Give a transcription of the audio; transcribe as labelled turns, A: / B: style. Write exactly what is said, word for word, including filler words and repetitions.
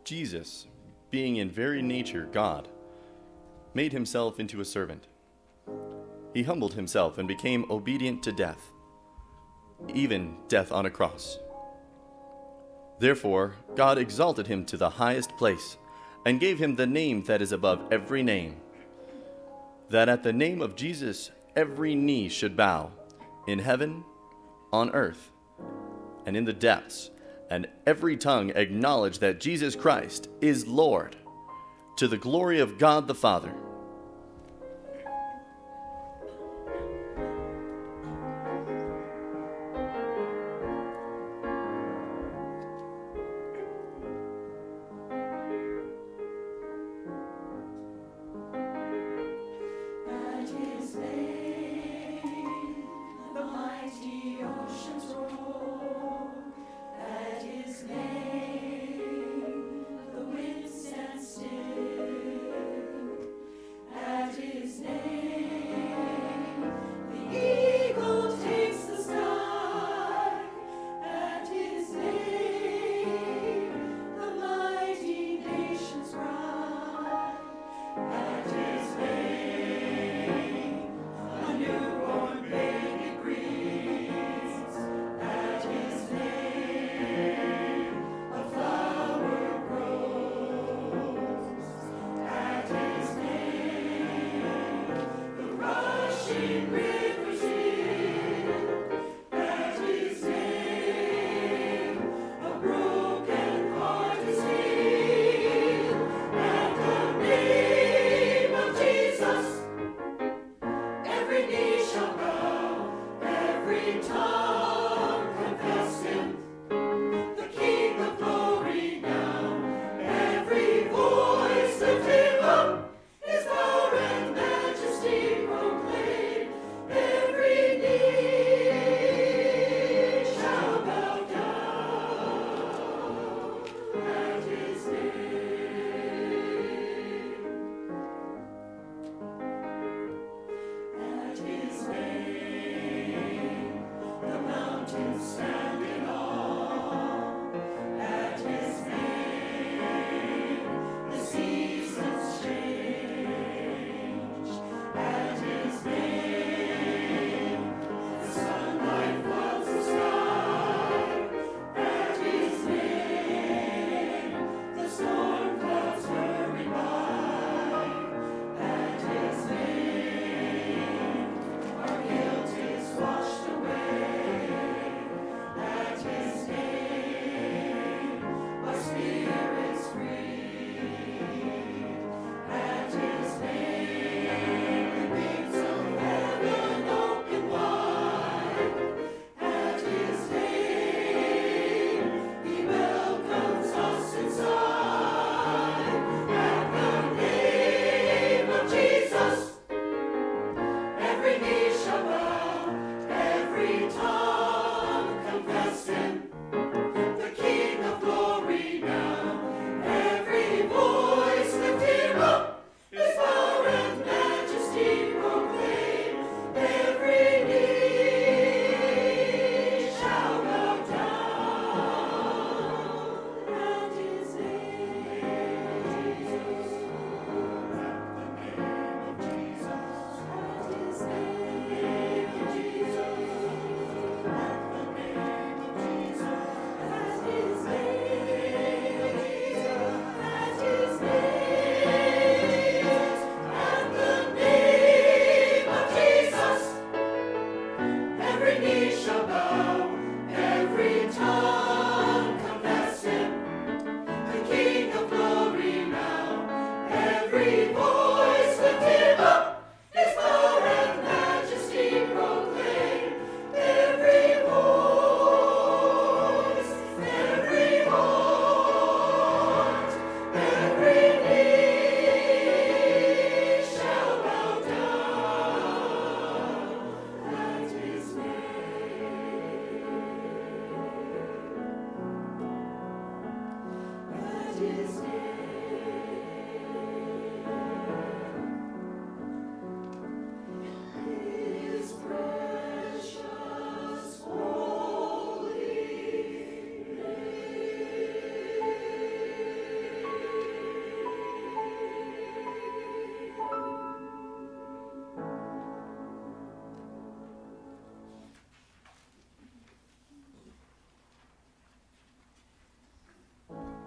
A: Jesus, being in very nature God, made himself into a servant. He humbled himself and became obedient to death, even death on a cross. Therefore, God exalted him to the highest place and gave him the name that is above every name, that at the name of Jesus every knee should bow, in heaven, on earth, and in the depths, and every tongue acknowledge that Jesus Christ is Lord, to the glory of God the Father.
B: Every tongue